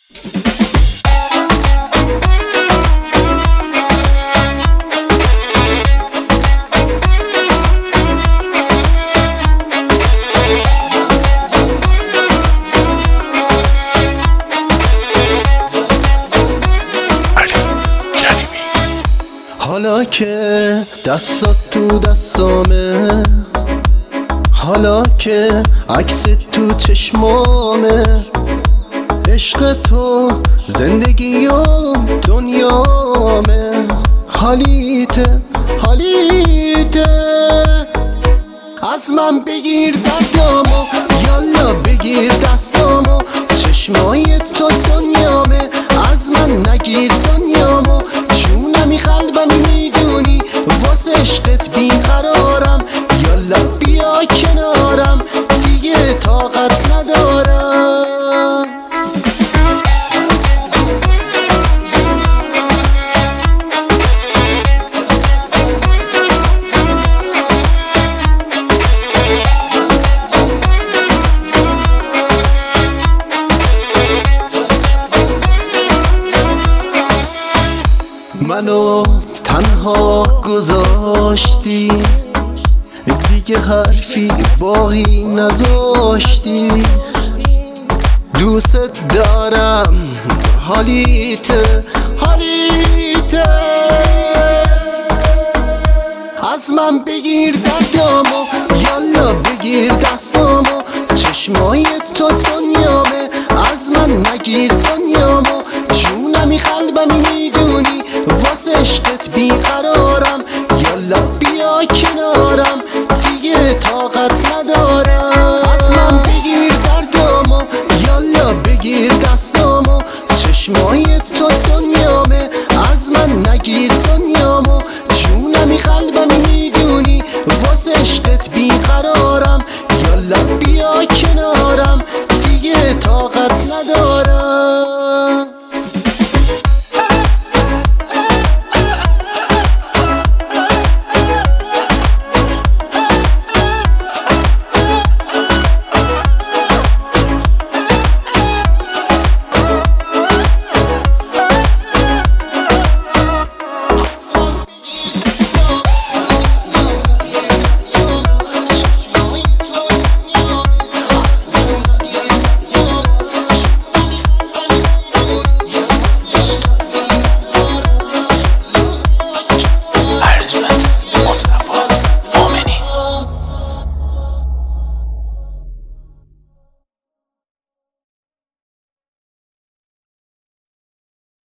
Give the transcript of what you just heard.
حالا که دستات تو دستامه، حالا که عکس تو چشمامه، عشق تو زندگی و دنیامه. حالیته حالیته، از من بگیر دردامو، یالا بگیر دستامو، چشمای تو دنیامه. از من نگیر دنیامو، جونمی قلبمی میدونی، واسه عشقت بیقرارم. یالا بیا کنارم، دیگه طاقت ندارم. منو تنها گذاشتی، دیگه حرفی باقی نذاشتی. دوست دارم، حالیته حالیته، از من بگیر دردامو، یالا بگیر دستامو، چشمای تو دنیامه. از من نگیر دنیامو، جونمی قلبمی میدونی، واسه عشقت بیقرارم. یالا بیا کنارم، دیگه طاقت ندارم. از من بگیر دردامو، یالا بگیر دستامو، چشمای تو دنیامه. از من نگیر